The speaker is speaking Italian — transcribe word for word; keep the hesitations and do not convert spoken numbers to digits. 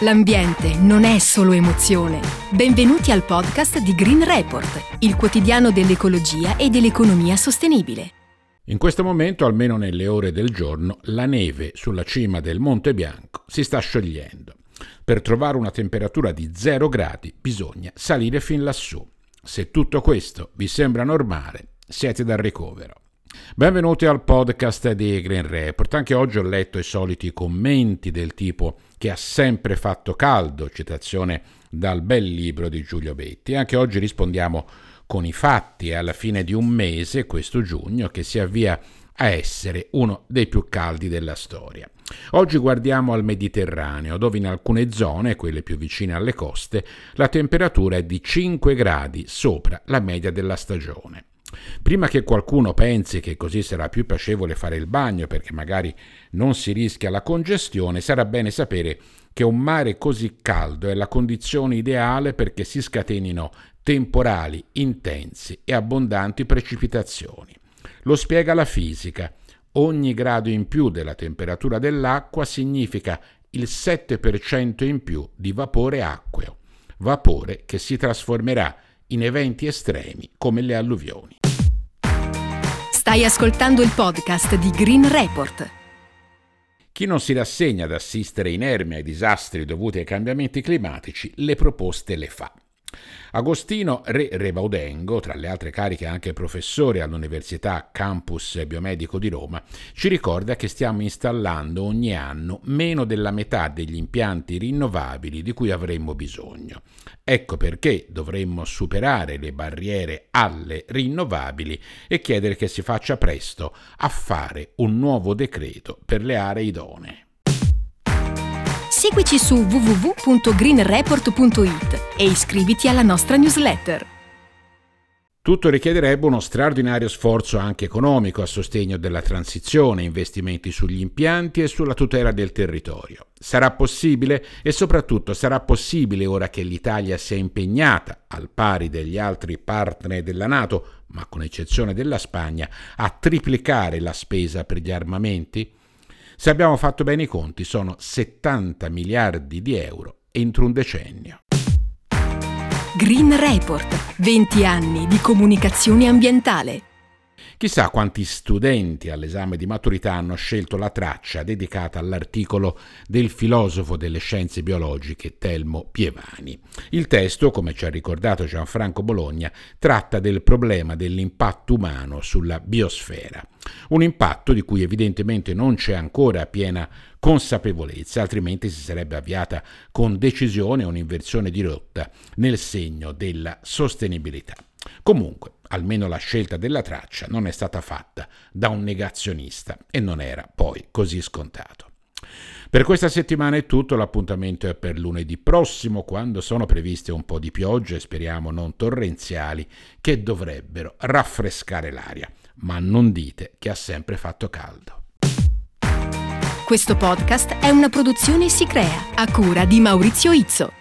L'ambiente non è solo emozione. Benvenuti al podcast di Green Report, il quotidiano dell'ecologia e dell'economia sostenibile. In questo momento, almeno nelle ore del giorno, la neve sulla cima del Monte Bianco si sta sciogliendo. Per trovare una temperatura di zero gradi bisogna salire fin lassù. Se tutto questo vi sembra normale, siete dal ricovero. Benvenuti al podcast di Green Report. Anche oggi ho letto i soliti commenti del tipo che ha sempre fatto caldo, citazione dal bel libro di Giulio Betti. Anche oggi rispondiamo con i fatti e alla fine di un mese, questo giugno, che si avvia a essere uno dei più caldi della storia. Oggi guardiamo al Mediterraneo, dove in alcune zone, quelle più vicine alle coste, la temperatura è di cinque gradi sopra la media della stagione. Prima che qualcuno pensi che così sarà più piacevole fare il bagno perché magari non si rischia la congestione, sarà bene sapere che un mare così caldo è la condizione ideale perché si scatenino temporali intensi e abbondanti precipitazioni. Lo spiega la fisica. Ogni grado in più della temperatura dell'acqua significa il sette per cento in più di vapore acqueo, vapore che si trasformerà in eventi estremi come le alluvioni. Stai ascoltando il podcast di Green Report. Chi non si rassegna ad assistere inerme ai disastri dovuti ai cambiamenti climatici, le proposte le fa. Agostino Re Rebaudengo, tra le altre cariche anche professore all'Università Campus Biomedico di Roma, ci ricorda che stiamo installando ogni anno meno della metà degli impianti rinnovabili di cui avremmo bisogno. Ecco perché dovremmo superare le barriere alle rinnovabili e chiedere che si faccia presto a fare un nuovo decreto per le aree idonee. Seguici su w w w punto green report punto i t e iscriviti alla nostra newsletter. Tutto richiederebbe uno straordinario sforzo anche economico a sostegno della transizione, investimenti sugli impianti e sulla tutela del territorio. Sarà possibile? E soprattutto sarà possibile ora che l'Italia sia impegnata, al pari degli altri partner della NATO, ma con eccezione della Spagna, a triplicare la spesa per gli armamenti? Se abbiamo fatto bene i conti, sono settanta miliardi di euro entro un decennio. Green Report, venti anni di comunicazione ambientale. Chissà quanti studenti all'esame di maturità hanno scelto la traccia dedicata all'articolo del filosofo delle scienze biologiche Telmo Pievani. Il testo, come ci ha ricordato Gianfranco Bologna, tratta del problema dell'impatto umano sulla biosfera. Un impatto di cui evidentemente non c'è ancora piena consapevolezza, altrimenti si sarebbe avviata con decisione un'inversione di rotta nel segno della sostenibilità. Comunque, almeno la scelta della traccia non è stata fatta da un negazionista e non era poi così scontato. Per questa settimana è tutto, l'appuntamento è per lunedì prossimo, quando sono previste un po' di piogge, speriamo non torrenziali, che dovrebbero raffrescare l'aria. Ma non dite che ha sempre fatto caldo. Questo podcast è una produzione SICREA, a cura di Maurizio Izzo.